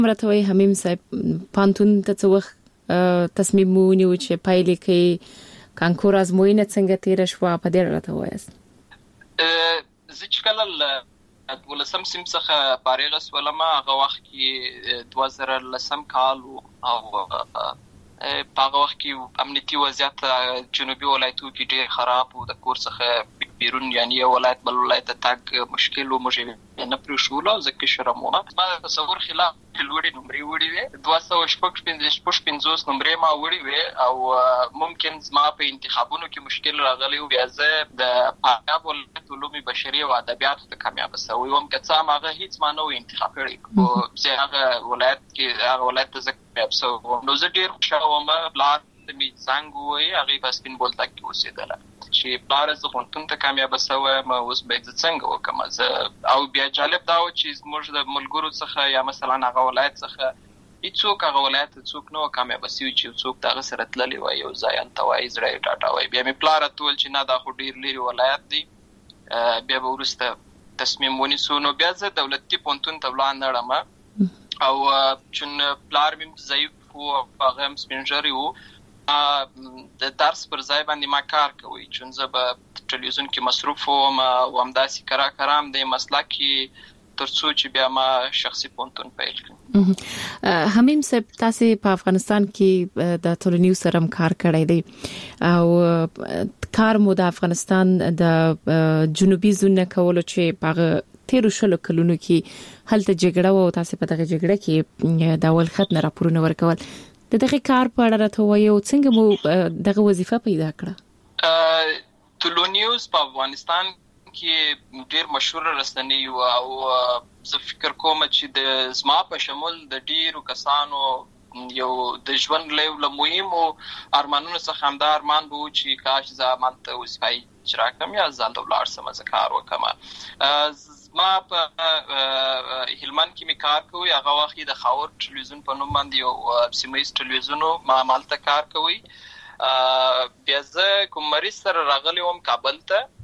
مرتوي حمیم صاحب پانتون ته څو تصمیم ونیو چې پایلې کې کانکور ازموینه څنګه تیر شو په دې راته وایست. زه چې کله ولسم سیم څخه فارغ شولم هغه وخت کې 2010 کال او په هغه وخت کې امنیتي وضعیت جنوبي ولایتونو کې ډېر خراب او د کور څخه بیرون یعنی ولایت بل ولایت تک مشکل او مشکل نه پرشوله ځکه شرمونه ما تصور خلاف لوړې نمرې وړي وي 255 نمرې ما وړي وي او ممکن زما په انتخابونو کې مشکل راغلی او بیا زه د پنجاب ولایت علوم بشري او ادبیات ته کامیاب شوم هم که څه هغه هیڅ مانو انتخاب کړی او زه هغه ولایت کې هغه ولایت ته کامیاب شوم نو زه ډیر خوشاله وم بلار می څنګه وای هغه په سپین بولتا کې اوسېدله چې بلار زه خونتون ته کامیاب شوم اوس به څنګه وکم زه او بیا جالب دا و چې موږ د ملګرو څخه یا مثلا هغه ولایت څخه هیڅوک هغه ولایت څوک نو کامیاب شي چې څوک دغه سره تللی وای یو ځای انتوای اسرائیل ټاټا وای بیا می پلار ټول چې نه دا خو ډیر لري ولایت دی بیا به ورسته تصمیم ونیسو نو بیا زه دولتي پونتون ته ولاړ نړم او چون پلار مم ضعیف او هغه هم سپینجری وو د درس پر ځای باندې ما کار کوي چون زه په ټلویزیون کې مصروف وم او همداسې کرام د مسلکي ترڅو چې بیا ما شخصي پونتون پیل کړم. حمیم صاحب تاسو په افغانستان کې د ټولنیو سره کار کړی دی او کار مو د افغانستان د جنوبي زون کولو چې په تیرو شلو کلونو کې هلته جګړه و او تاسو په دغه جګړه کې د اول خط نه راپورونه ورکول دغه کار په اړه راته وایو څنګه مو دغه وظیفه پیدا کړه. ټولنیوز په افغانستان کې ډیر مشهور رسنۍ او زه فکر کوم چې د زما په شمول د ډیرو کسانو یو د ژوند له مهمو ارمانونو څخه هم دا ارمان وو چې کاش زه مالته وظیفه اجرا کړم یا ځان ته ولاړ سم زه کار وکړم. ما په هلمند کې می کار کوي هغه وخت د خاور ټلویزیون په نوم باندې یو سیمایي ټلویزیون ما مالته کار کوي بیا زه کوم مریض سره راغلی وم کابل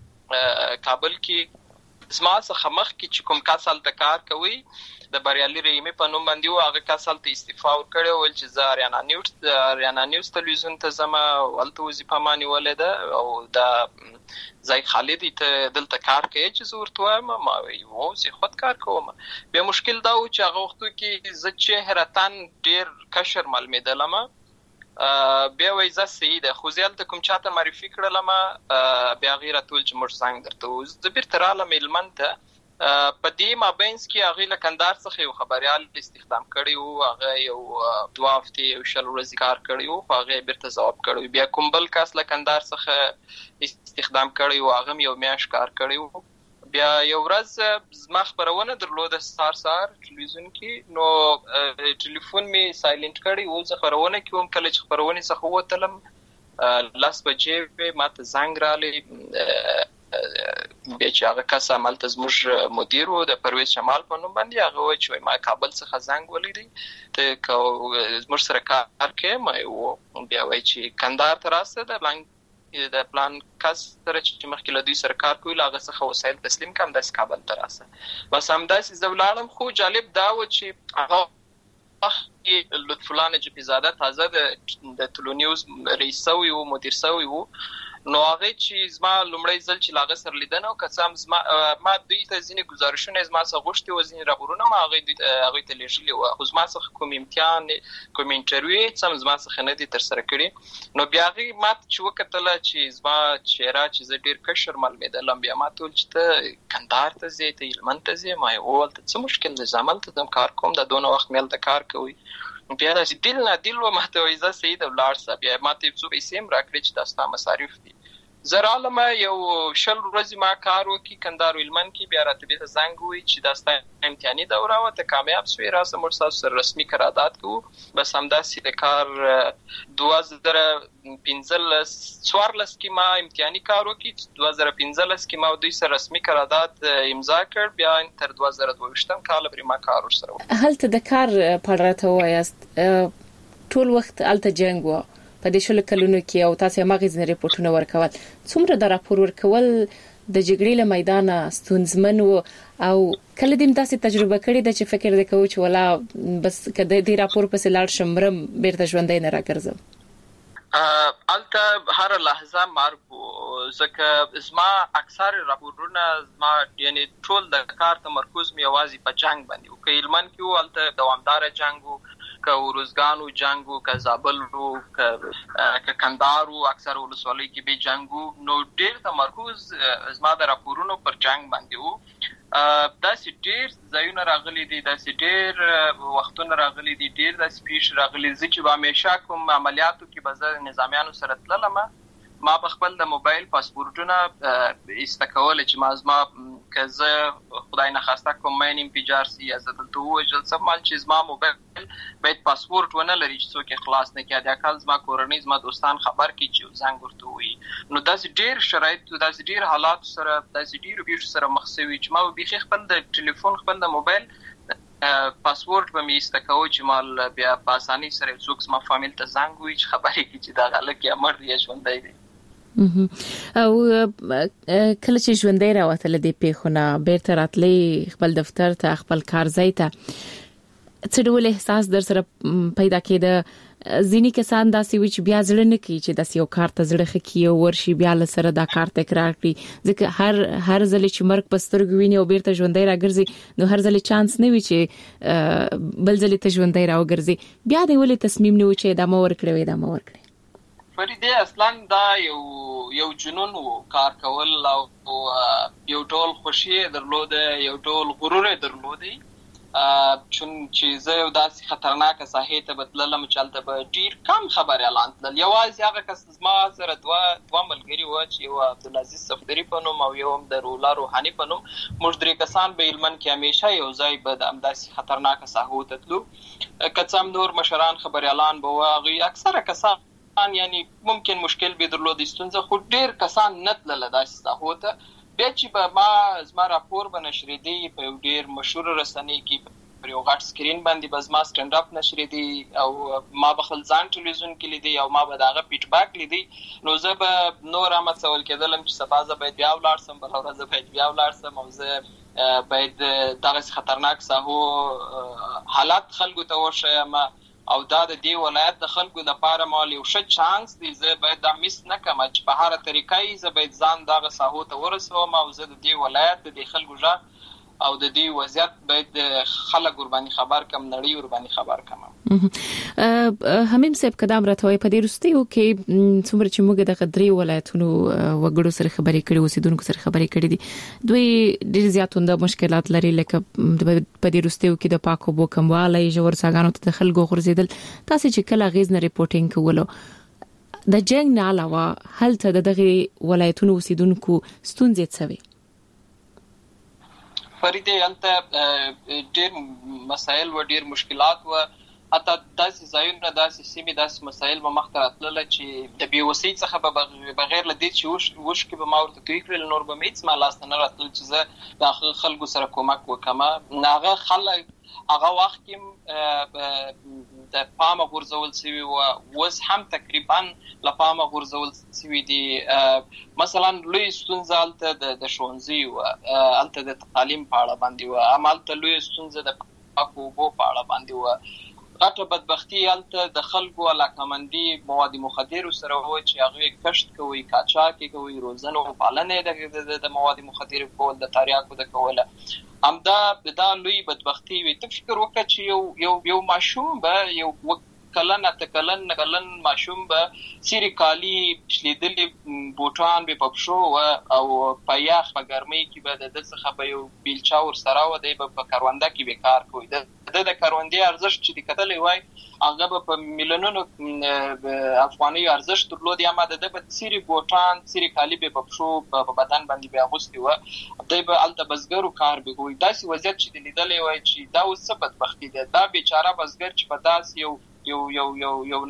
کې زما څخه مخکې چې کوم کسل ته کار کوي د بریالي رحیمي په نوم باندې هغه کسل ته استعفا ورکړی ول چې زه اریانا نیوز ټلویزیون ته زما ولته وظیفه مانی ولیده او دا زای خالد ته دلته کار کوي چې زه ورته وایم ما وایو زه خود کار کوم بیا مشکل دا و چې هغه وختو کې زه چهرتان ډیر کشر معلومېدلم بیا وای زه سیده خو زیالته کوم چاته معرفي کړلم بیا غیره ټول چې موږ څنګه درته زه بیرته رالم هلمند ته په دې مابینس کې هغه لکندار څخه یو خبريال استخدام کړی وو هغه یو 2 هفته یو شل ورځې کار کړی وو هغه بیرته جواب کړی بیا کوم بل کس لکندار څخه استخدام کړی وو هغه یو میاش کار کړی وو بیا یو ورځ زما خبرونه درلوده سار ټلویزیون کې نو ټلیفون می سایلنت کړی وو زه خبرونه کوم کله چې خبرونه څخه وتلم لاس بجې ماته زنګ رالی بیا چې هغه کس عملته زموږ مدیر و د پرویز شمال په نوم باندې هغه وایي چې ما کابل څخه زنګ ولیدی ته زموږ سره کار کوي ما و بیا وایي چې کندهار ته راسه د پلان کس سره چې مخکې له دوی سره کار کوي هغه څخه وسایل تسلیم کړم د کابل ته راسه بس همداسې زه ولاړم خو جالب دا و چې هغه لطف الله نجفي زاده تازه د ټولنیوز رئیس سوی و مدیر سوی و نو هغه چې زما لومړی ځل چې لاغه سره لیدنه او کسام زما ما دوی ته ځینې گزارشونه زما څخه غوښتي و ځینې راپورونه ما هغه ته لیږلي و خو زما څخه کوم امتحان کوم انټرویو سم زما څخه نه دي تر سره کړی نو بیا هغه ما چې وکتل چې زما چهره چې زه ډیر کشر معلومېدلم بیا ما ټول چې ته کندهار ته ځې ته هلمند ته ځې ما ولته څه مشکل دی زمال ته کار کوم د دونه وخت مل ته کار کوي بیا د دل نه دل و ماته وایي زه سید ولار صاحب بیا ماته څو پیسې هم راکړي چې تاسو ته مصارف دي زرالمه یو شل ورځې ما کار وکي کندهار هلمند کې بیا راته به زنګ وي چې دا امتحاني دوره و ته کامیاب شوې راسه موږ تاسو سره رسمي قرارداد کوو بس همداسې د کار 2015 کې ما امتحاني کار وکي 2015 کې ما دوی سره رسمي قرارداد امضا کړ بیا تر 2022 کال پورې ما کار ورسره هلته د کار په اړه ته وایاست ټول وخت الته جنگ و په دې شل کلونو کې او تاسو مغز نه ریپورتونه ورکول څومره د راپور ورکول د جګړې له میدان ستونزمن او کله دې تاسو تجربه کړې ده چې فکر وکړو چې ولا بس کده دې راپور پسې لاړ شمرم بیرته ژوندۍ نه راګرځم البته هر لحظه مرګ زکه زما اکثر راپورونه زما یعنی ټول د کار تمرکز مې یوازې په جنگ باندې او که علمن کې البته دوامدار جنگ که ورزګانو جنگو که زابل رو که کندارو اکثر ولسوالۍ کې به جنگو نو ډېر تمرکز زما د راپورونو پر جنگ باندې وو داسې ډېر ځایونه راغلي دي داسې ډېر وختونه راغلي دي ډېر داسې پیښ راغلي دي چې به همیشه کوم عملیاتو کې به زه نظامیانو سره تللم ما په خپل د موبایل پاسپورتونه استکول چې ما که زه خدای نخواسته کوم مین انفجار سي یا زه دلته ووژل سم مال چې زما موبایل باید پاسپورت ونه لري چې څوک خلاص نه کړي د اکل زما کورنۍ زما دوستان خبر کړي چې زنګ ورته وي نو داسې ډېر شرایط داسې ډېر حالات سره داسې ډېر بیخ سره مخ شوي چې ما به خپل د ټلیفون خپل د موبایل پاسپورت به مې استکاو چې مال بیا په اساني سره څوک زما فامیل ته زنګ وي چې خبرې کوي چې دا غلک یا مړ دی ژوندۍ دی او کله چې ژوندۍ راوتل دي پیښونه بیرته راتلې خپل دفتر ته خپل کار ځای ته څه ډول احساس در سره پیدا کېده ځینی کسان داسې وي چې بیا ځړ نه کوي چې داسې یو کار ته ځړ خکې او ورشي بیا له سره دا کار تکرار کړي ځکه هر ځل چې مرګ په سترګو ویني او بیرته ژوندۍ راګرځي نو هر ځل چانس نه وي چې بل ځل ته ژوندۍ راوګرځي بیا د ولې تصمیم نه و چې دا مور کړی فریده اصلا دا یو جنون و کار کول او یو ډول خوشي درلوده یو ډول غرور درلوده چون چې زه یو داسې خطرناک ساحې ته بدللم چلته به ډیر کم خبر اعلان تل یوازې هغه کس زما سره دوه ملګري و چې یو عبدالعزیز صفدری په نوم او یو هم د رولا روحاني په نوم موږ درې کسان به علمن کې همیشه یو ځای به د همداسې خطرناک ساحو ته تلو که څه هم نور مشران خبر اعلان به وغوي اکثره کسان یعنی ممکن مشکل به درلود ستونزه خو ډیر کسان نتلله داسې ساحو ته بیا چې به ما زما راپور به نشریدي په یو ډیر مشهور رسنۍ کې پر یو غټ سکرین باندې به زما سټند اپ نشریدي او ما به خپل ځان ټلویزیون کې لیدي او ما به داغه فیډبیک لیدي نو زه به نور هم څول کېدلم چې سبا زه باید بیا ولاړ سم بل ورځ باید بیا ولاړ سم او زه باید دغه خطرناک ساحو حالات خلکو ته ورشم او دا د دې ولایت د خلکو لپاره مال یو ښه چانس دی زه باید دا میس نه کم چې په هر طریقې زه باید ځان دغه ساحو ته ورسوم او زه د دې ولایت د خلکو ژغ او د دې وضعیت باید خلک ورباندې خبر کم نړۍ ورباندې خبر کم همیم صاحب قدم راتوي په دې رستیو کې څومره چې موږ د غدري ولایتونو وګړو سره خبرې کړې اوسیدونکو سره خبرې کړې دي دوی ډېر زیاتونده مشکلات لري لکه په دې رستیو کې د پاکو بو کموالی جوړ ساګانو ته خلکو غورځیدل تاسو چې کله غیز نه ریپورټینګ کولو د جنگ نه علاوه هلته دغه ولایتونو اوسیدونکو ستونزې څه وي فریده البته ډیر مسائل و ډیر مشکلات و حتی داسې ځایونه داسې سیمې داسې مسائل به مخ ته راتلله چې د بېوسۍ څخه به بغیر له دې چې وشکې به ما ورته توی کړل نور به مې هېڅ ما لاسته نه راتلل چې زه د خلکو سره کومک وکړم هغه خلک هغه وخت کې د پامه غورځول شوي و اوس هم تقریبا له پامه غورځول شوي دي مثلا لوی ستونزه هلته د ښوونځي وه هلته د تعلیم په اړه باندې وه همالته لویه ستونزه د پاکو اوبو په اړه باندې وه غټه بدبختي هلته د خلکو علاقمندي مواد مخدرو سره و چې هغوی کښت کوي قاچاق یې کوي روزنه او پالنه د مواد مخدرو کول د تریاکو د کوله همدا دا لوی بدبختي وي ته فکر وکړه چې یو ماشوم به یو کلن ماشوم به سیری کالی شلیدلی بوټان به پښو او په یخ په ګرمۍ کې به د څخه به یو بیلچا ور سره و دی په کارونده کې به کار کوي د کاروندې ارزښت چې کتلې وای هغه به په میلیونونو افغاني ارزښت درلود یا ما د سیری بوټان سیری کالی به پښو په بدن باندې به اغوستي و دی به الته بزګرو کار به کوي داسې وضعیت چې لیدلې وای چې دا اوس څه بدبختي ده دا بیچاره بزګر چې په داس یو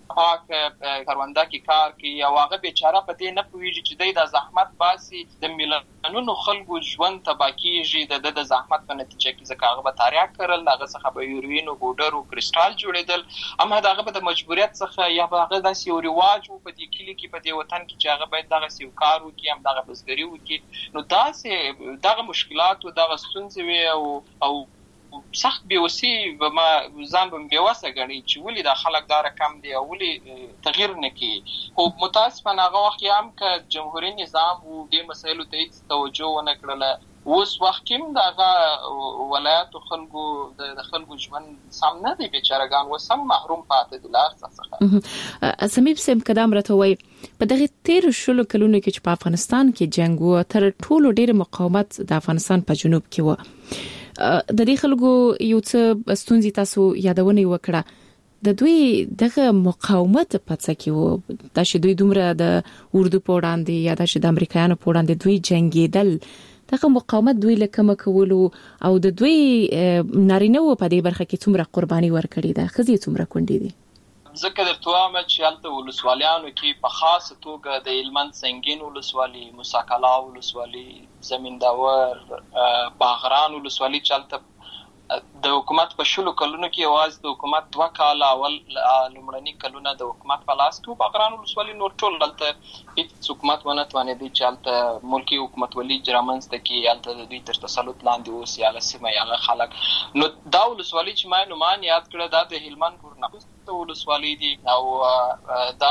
پاک کرونده کې کار کوي او هغه بیچاره په دې نه پوهیږي چې د زحمت باسي د میلیونونو خلکو ژوند تباه کیږي د زحمت په نتیجه کې ځکه هغه به تریاک کړل، هغه څخه به یوروین او بوډر او کرسټال جوړېدل، اما هغه به د مجبوریت څخه یا به هغه داسې یو رواج و په دې کلي کې په دې وطن کې چې هغه باید دغسې یو کار وکړي، همدغه بزګري وکړي. نو داسې دغه مشکلات او دغه ستونزې وي او سخت بیوسی به ما ځان به بیوسه ګڼي چې ولې دا خلک دا رقم دی او ولې تغییر نه کوي. خو متاسفانه هغه وخت هم که جمهوري نظام و دې مسایلو ته هیڅ توجه ونه کړله، اوس وخت کې هم دغه ولایاتو خلکو د خلکو ژوند سم نه دی، بیچارهګان اوس هم محروم پاتې دي له هر څه څخه. سمیب صاحب قدم راته وایي په دغه 13 کلونو کې چې په افغانستان کې جنګ و، تر ټولو ډېر مقاومت د افغانستان په جنوب کې و. د دې خلکو یو څه ستونزې تاسو یادونه وکړه، د دوی دغه مقاومت په څه کې و، دا چې دوی دومره د اردو په وړاندې یا د امریکایانو په وړاندې دوی جنگیدل، دغه مقاومت دوی لکه کولو او د دوی نارینه و په دې برخه کې څومره قرباني ورکړي ده، خزي څومره کونډې دي. ځکه درته وایم چې هلته ولسوالیانو کې په خاصه توګه د هلمند سنګین ولسوالي، موسی کلا ولسوالي، زمینداور، باغران ولسوالي چې هلته د حکومت په 20 کلونو کې یوازې د حکومت 2 کال اول لومړني کلونه د حکومت په لاس کې باغران ولسوالي، نور ټول هلته هیڅ حکومت ونه توانېدی چې هلته ملکي حکومتولي رامنځته کړي، هلته د دوی تر تسلط لاندې اوسي هغه سیمه هغه خلک. نو دا ولسوالي چې ما نومان یاد کړه دا د هلمند ګورنخوست ولسوالي دي او دا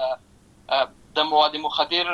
د مواد مخدر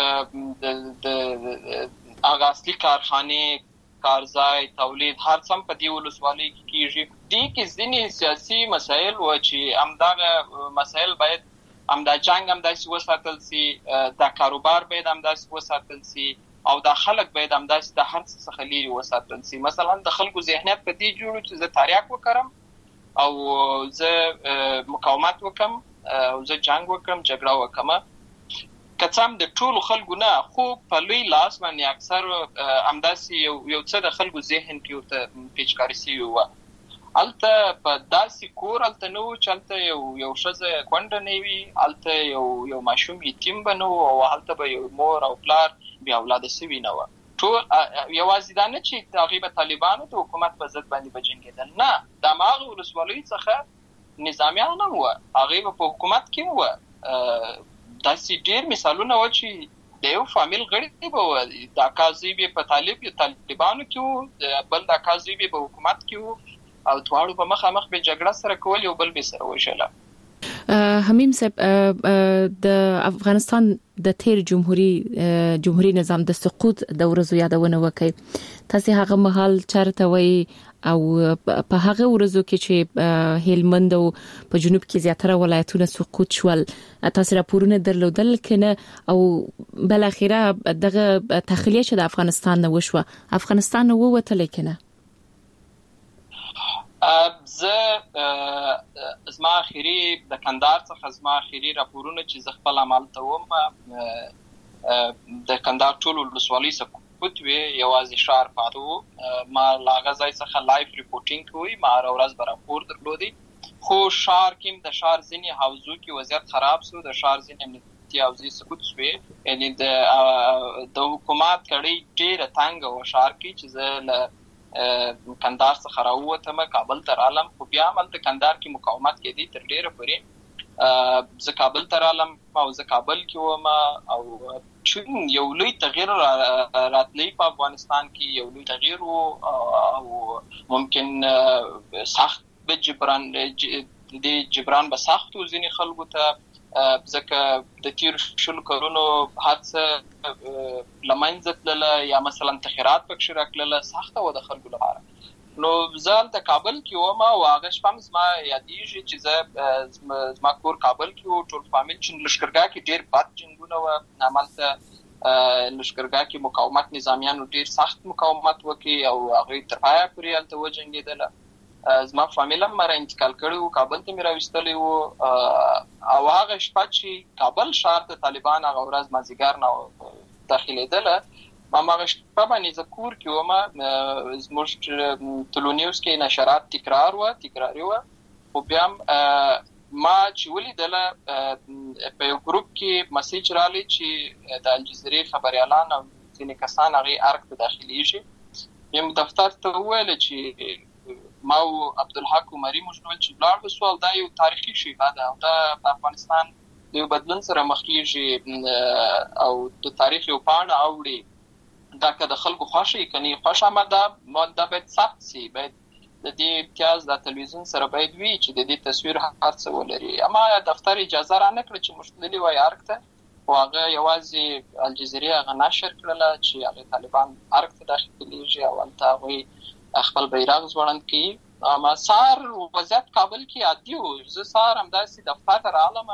د هغه اصلي کارخانه، کارځای، تولید هر څه په دې ولسوالۍ کې کیږي. دې کې ځینې سیاسي مسایل و چې همدغه مسایل باید همدا جنګ همداسې وساتل سي، دا کاروبار باید همداسې وساتل سي او دا خلک باید همداسې د هر څه څخه لرې وساتل سي. مثلا د خلکو ذهنیت په دې جوړ چې زه تریاک وکړم او زه مقاومت وکم او زه جنگ وکم، جګړه وکم، کڅام د ټولو خلکو نه، خو په لوی لاس باندې اکثر همداسې یو څه د خلکو ذهن کې ورته پیچکاري سوي وه. هلته په داسې کور هلته نه و چې هلته یو ښځه کونډه نه وي، هلته یو ماشوم یتیم به نه و او هلته به یو مور او پلار بې اولاده سوي نه وه. ټول یوازې دا نه چې هغوی به طالبانو د حکومت په ضد باندې به جنګېدل، نه، د هماغه ولسوالیو څخه نظامیان هم وه، هغوی به په حکومت کې هم وه. داسې ډېر مثالونه و چې د یو فامیل غړي به وه، د اکا زوی به په طالبانو کې و، بل د اکا زوی به په حکومت کې و او دواړو به مخامخ به جګړه سره کول، یو بل به سره وژله. حمیم صاحب، د افغانستان د تیر جمهوریت نظام د سقوط د ورځو یادونه وکړي، تاسو هغه مهال چرته وای او په هغه ورځو کې چې هلمند او په جنوب کې زیاتره ولایتونه سقوط شول، تاسو راپورونه درلودل کنه او بل اخیره دغه تخلیه چې د افغانستان نه وشوه، افغانستان نه ووتل کنه؟ زما اخیری د کندهار څخه زما اخیری راپورونه چې زه خپل عمل ته وم د کندهار ټول ولسوالۍ سقوط وی، یوازې ښار پاتې و. ما له هغه ځای څخه لایف ریپورټینګ کوي، ما هره ورځ به راپور درلودی، خو ښار کې د ښار ځینې حوزو کې وضعیت خراب شو، د ښار ځینې امنیتي حوزې سقوط شوې، یعنې د حکومت کړۍ ډېره تنګه وه ښار کې چې زه له کندهار څخه راووتم کابل ته رالم، خو بیا هم هلته کندهار کې مقاومت کېدی تر ډېره پورې. زه کابل ته رالم او زه کابل کې وم او یو لوی تغییر راتلی په افغانستان کې، یو لوی تغییر و او ممکن سخت به جبران به سخت و ځینې خلکو ته، ځکه د تیر 20 کلونو هر څه له منځه تلله یا مثلا تغیرات پکښې راکړله، سخته وه د خلکو لپاره. نو زه هلته کابل کې وم او هغه شپه هم زما یادېږي چې زما کور کابل کې و، ټول فامیل چې لښکرګاه کې ډېر بد جنګونه وه، همالته لښکرګاه کې مقاومت نظامیانو ډېر سخت مقاومت وکړي او هغوی تر پایه پورې هلته وجنګېدله. زما فامیل هم را انتقال کړی و، کابل ته مې راوستلی و او هغه شپه چې کابل ښار ته طالبان هغه ورځ مازدیګر نه داخلېدله، هماغه شپه باندې زه کور کې وم، زموږ ټلونیوز کې نشرات تکراري وه، خو بیا هم ما چې ولیدله په یو ګروپ کې مسیج رالی چې د الجزیرې خبريالان او ځینې کسان هغه ارګ ته داخليږي یم دفتر ته ویل چې ما او عبدالحق عمري مجنول چې بلار سوال دا یو تاریخي شی ده او دا په افغانستان د بدلون سره مخ کیږي او د تاریخ یو پاڼه اوړي دا که د خلکو خوښي کني خوښه ماده باید ثبت شي باید د دې امتیاز د تلویزیون سره باید وي چې د دې تصویر هر څه ولري اما دفتر اجازه را نه کړ چې مشتلي وای ارګ ته او هغه یوازې الجزیرې هغه نشر کړل چې هغه طالبان ارګ ته داخليږي او هلته خپل بیرغ ځوړند کی اما سار وضعیت کابل کې عادي و زه سار همداسې دفتر ته رالم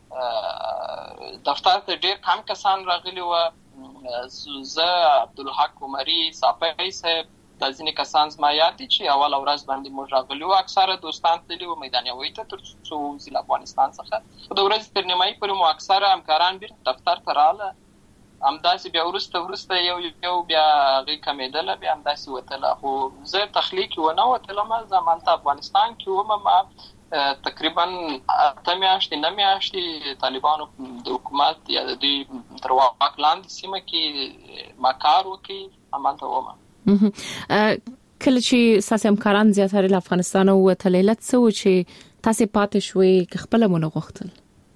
دفتر ته ډېر کم کسان راغلي و زه عبدالحق عمري صافي صاحب د ځینې کسان زما یاد دي چې اول ورځ باندې موږ راغلي وو اکثره دوستان تللي وو میدان یوې ته تر څو وځي له افغانستان څخه د ورځې تر نیمایي پورې مو اکثره همکاران بیرته دفتر ته راغله همداسې بیا وروسته یو بیا هغې کمېدله بیا همداسې وتله خو زه تخلیق ونه وتلم زه همالته افغانستان کې وم تقریبا 8 میاشتې 9 میاشتې طالبانو د حکومت یا د دوی تر واک لاندې سیمه کې ما کار وکړي همالته وم کله چې ساسي همکاران زیاتره له افغانستان او وتللت څه و چې تاسو پاتې شوي خپل مونږ غوښتل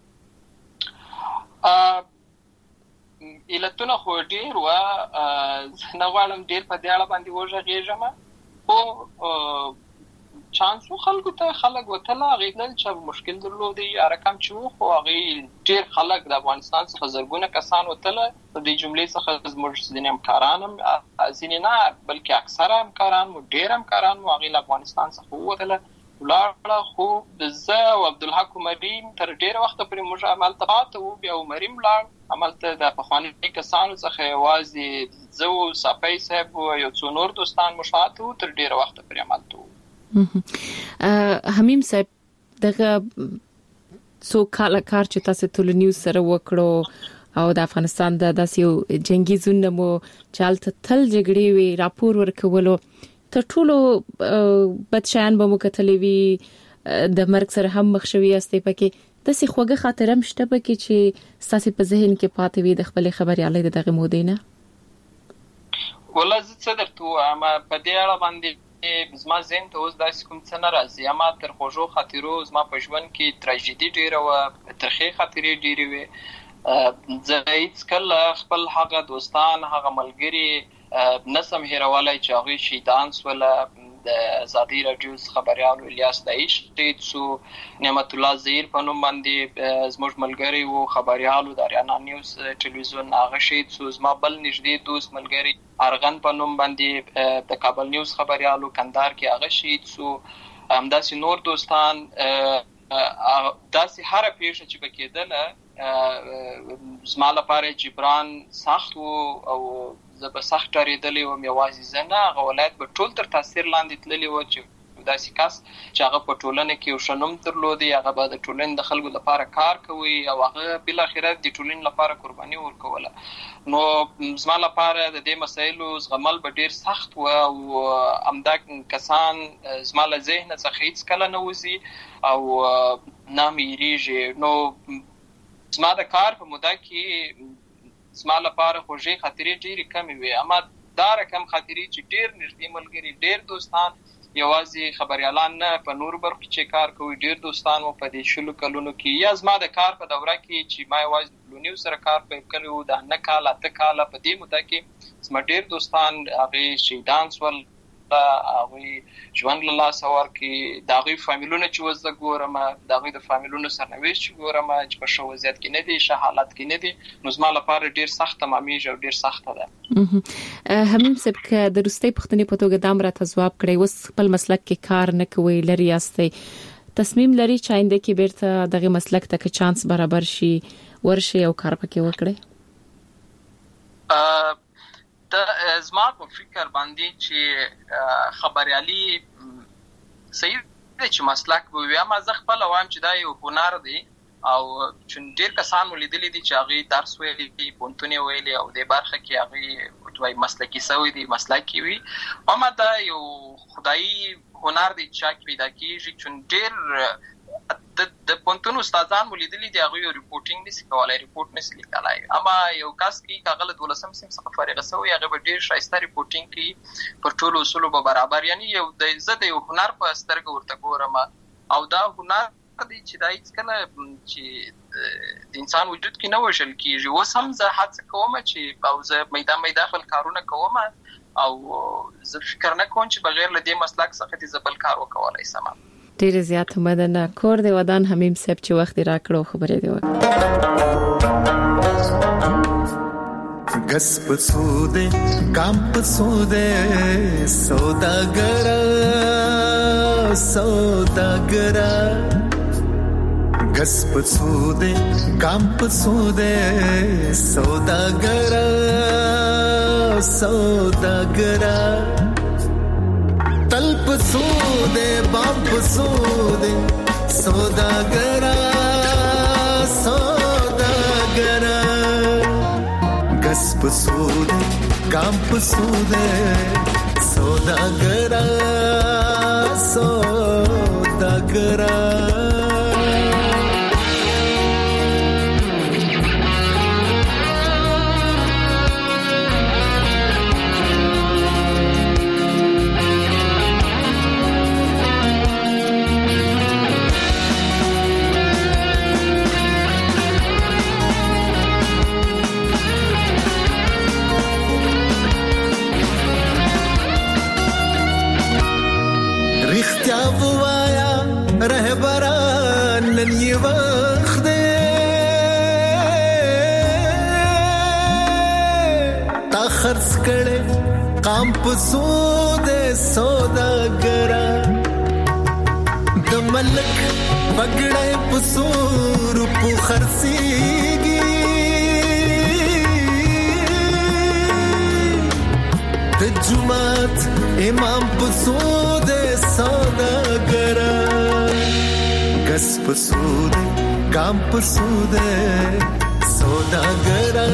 علتونه خو ډیر و نه غواړم ډیر په دې اړه باندې وژغېږم خو چانس خلکو ته خلک وتله غیدل چې مشکل درلودي یا رقم چې خو هغه ډیر خلک د افغانستان څخه زرګونه کسان وتله د دې جملې څخه زموږ ځینې همکاران ځینې نه بلکې اکثره همکاران مو ډیر همکاران مو هغه افغانستان څخه وتله ولاړه خو زه او عبدالحق عمري تر ډیر وخت پورې موږ عملته پاتې وو بیا عمري ولاړ عملته د پخواني کسانو څخه یوازې زه او صافي صاحب او یو څو نور دوستان مو شاته وو تر ډیر وخت پورې عملته وو حمیم صاحب دغه څو کال کار چې تاسو ټول نیوز سره وکړو او د افغانستان د داسې یو جنگي زون مو چالت تل جګړې وی راپور ورکولو تر ټولو بدشان به مو کتلې وی د مرګ سره هم مخ شوی استې پکې د سې خوګه خاطرم شته پکې چې تاسو په ذهن کې پاتې وي د خپل خبريالۍ دغه مودینه ولا زه څه درته اما په دې اړه باندې زما ذهن ته اوس داسې کوم څه نه راځي اما تر خوږو خاطرو زما په ژوند کې تراژیدي ډیره و ترخې خاطرې ډیرې وې زه هیڅ کله خپل هغه دوستان هغه ملګري نسم هیرولای چې هغه شهیدان سول د ازادي رادیو خبريال الیاس دایش څو نعمت الله زهیر په نوم باندې زموږ ملګری وو خبريالو د اریانا نیوز ټلویزیون هغه شهید څو زما بل نږدې دوست ملګری ارغن په نوم باندې د کابل نیوز خبريالو کندهار کې هغه شهید څو همداسې نور دوستان داسې هر پیښه چې بکیدله زما لپاره جبران سخت وو او زه به سخت ډارېدلې وم یوازې زه نه هغه ولایت به ټول تر تاثیر لاندې تللی و چې داسې کس چې هغه په ټولنه کې یو ښه نوم درلودی هغه به د ټولنې د خلکو لپاره کار کوي او هغه بالاخره د ټولنې لپاره قرباني ورکوله نو زما لپاره د دې مسایلو زغمل به ډیر سخت و او همدا کسان زما له ذهن څخه هیڅ کله نه وځي او نه مېریږي نو زما د کار په موده کې زما لپاره خوږې خاطرې ډېرې کمې وې اما دا رقم خاطرې چې ډېر نږدې ملګري ډېر دوستان یوازې خبريالان نه په نور برخو کې کار کوي ډېر دوستان مو په دې شلو کلونو کې یا زما د کار په دوره کې چې ما یوازې نیوز سره کار کړی و د 9 کال 8 کال په دې موده کې زما ډېر دوستان هغه شهیدان سول هغه ژوند له لاسه ورکړي د هغوی فامیلونه چې اوس زه ګورم د هغوی د فامیلونو سرنوشت چې ګورم چې په ښه وضعیت کې نه دي ښه حالت کې نه دي نو زما لپاره ډېر سخت تمامېږي او ډېر سخته ده حمیم صاحب که د وروستۍ پوښتنې په توګه دا هم راته ځواب کړئ اوس خپل مسلک کې کار نه کوئ لرې یاستئ تصمیم لري چې آینده کې بیرته دغه مسلک ته که چانس برابر شي ورشي او کار پکې وکړئ زما په فکر باندې چې خبريالي صحیح دی چې مسلک به وي اما زه خپل وایم چې دا یو هنر دی او چې ډېر کسان ولیدلي دي چې هغه درس ویلي دي پونتونه ویلي او د برخه کې هغه دوی مسلکي سوي دي مسلکي وي اما دا یو خدایي هنر دی چې پیدا کیږي چې ډېر د پونتون استادان ولیدلې دي هغه یو ریپورټینګ نشي کولای ریپورټ نشي لیکلای اما یو کس کی کاغل 12 سم څخه فارغ شوی هغه به ډیر شایسته ریپورټینګ کی پر ټولو اصول به برابر یعنی یو د عزت یو هنر په سترګه ورته ګورم او دا هنر دی چې دای څنګه چې د انسان وجود کې نه وشل کیږي اوس هم زه هڅه کوم چې پاوزه میدان خپل کارونه کوم او زه فکر نه کوم چې بغیر له دې مسلک څخه دې زبل کار وکولای سم ډیر زیات مدنه کور دی ودان حمیم صاحب چې وخت راکړو خبرې دی غس پسوده کام پسوده سوداګر غس پسوده کام پسوده سوداګر تل پسوده بام پسوده سوداګر غس پسوده کام پسوده سوداګر رهبران نن یې وخت دی تا خرڅ کړې قام پسوده سوداګر د ملک پګړې پسور په خرڅيږي د جمعات امام پسوده سوداګر غس پسوده کام پسوده سوداګر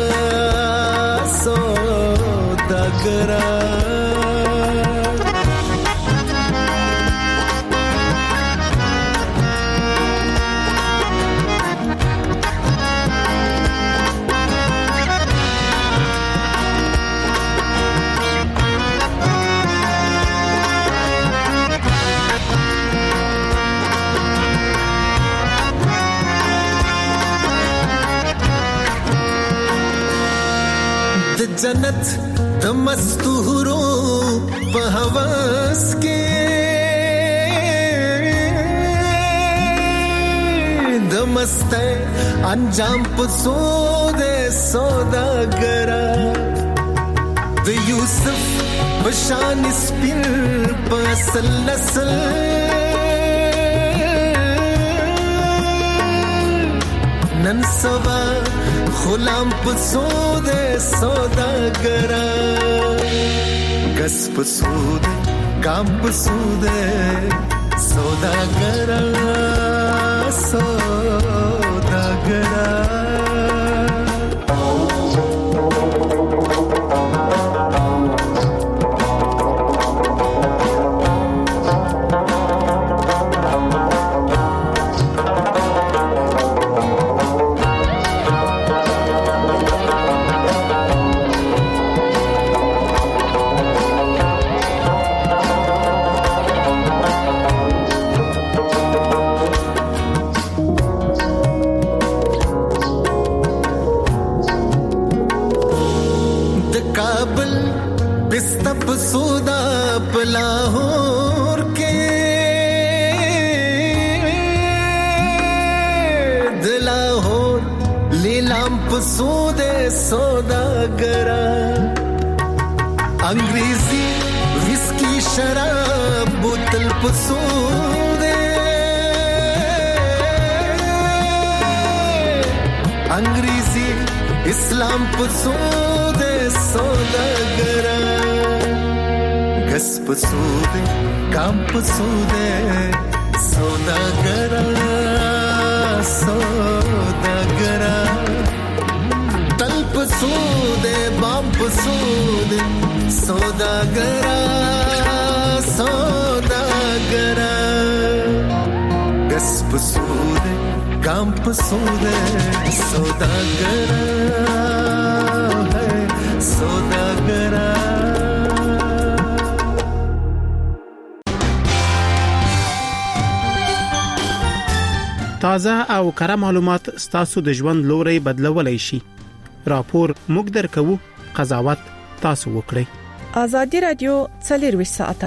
جنت د مستورو په هوس کې د مست انجام په سوداګر د یوسف بشان سپین په نسل نن سبا غلام پسوده سوداګر غس پسوده کام پسوده سوداګر لاہور کے دلاہور لیلام پسودے سوداگرا انگریزی وسکی شراب بوتل پسودے انگریزی اسلام پسودے سوداگرا غس پسوده کام پسوده سوداګر تل پسوده بام پسوده سوداګر غس پسوده काम पसूदे सौदागरा है सौदागरा। تازه او کره معلومات ستاسو د ژوند لوري بدلولای شي. راپور موږ درکو، قضاوت تاسو وکړئ. آزادي رادیو 24 ساعته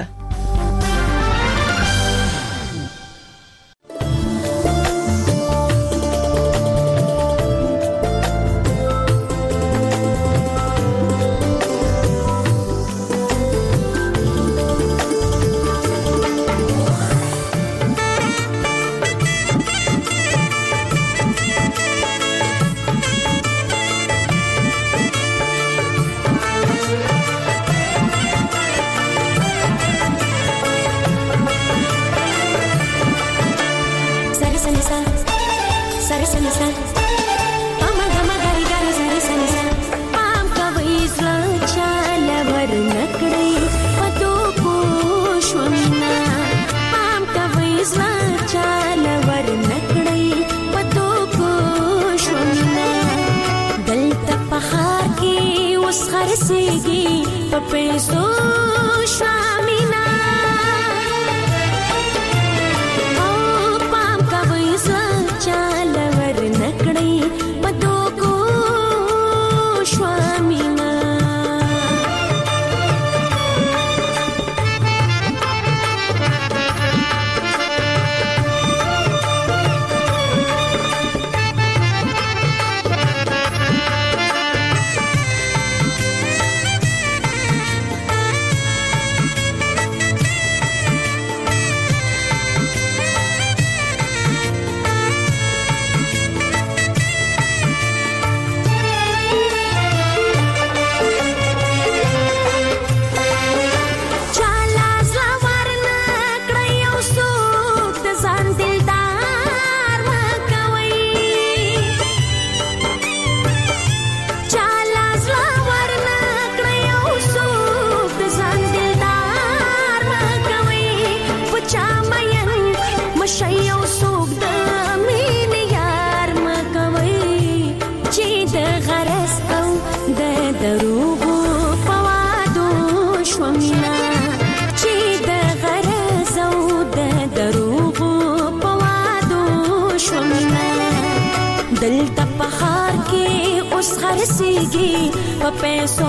دلته په خار کې اوس خرسيږي په پیسو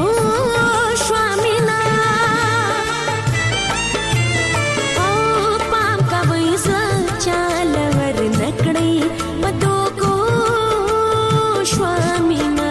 شوامینا او پام کوي چال ور نکړي په دوکو شوامینا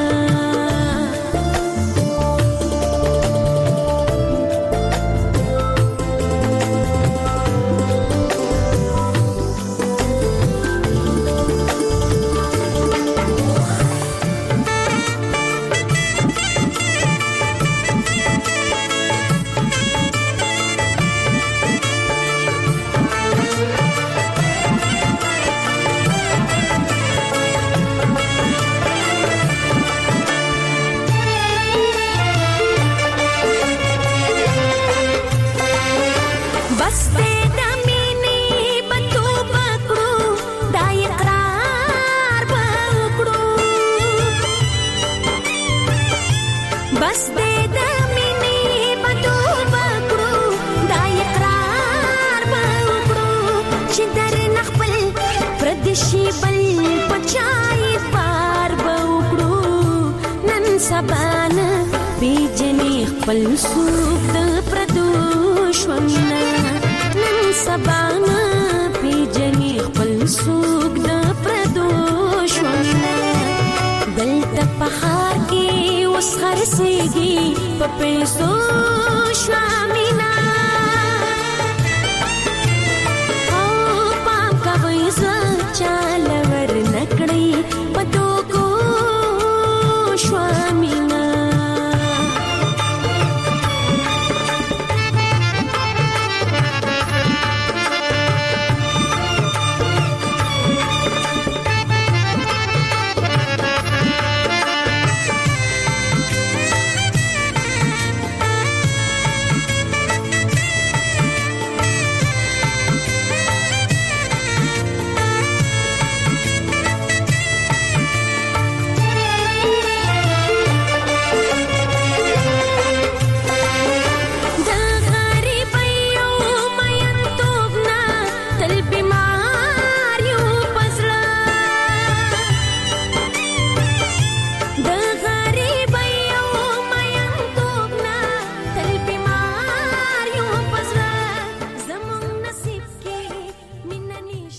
سبانا بیجنی خپل سوق د پردوش ومنا نن سبانا بیجنی خپل سوق د پردوش ومنا دلته پخار کې اوس خرسيږي په پیسو شوامینا